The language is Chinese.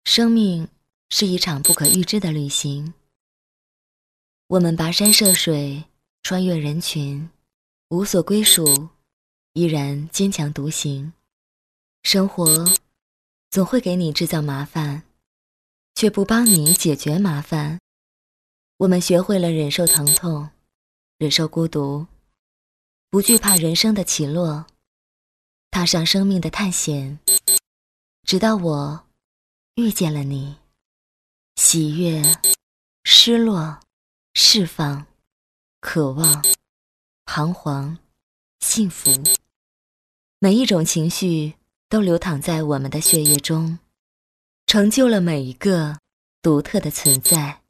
生命是一场不可预知的旅行，我们跋山涉水，穿越人群，无所归属，依然坚强独行。生活总会给你制造麻烦，却不帮你解决麻烦。我们学会了忍受疼痛，忍受孤独，不惧怕人生的起落，踏上生命的探险，直到我遇见了你。喜悦、失落、释放、渴望、彷徨、幸福，每一种情绪都流淌在我们的血液中，成就了每一个独特的存在。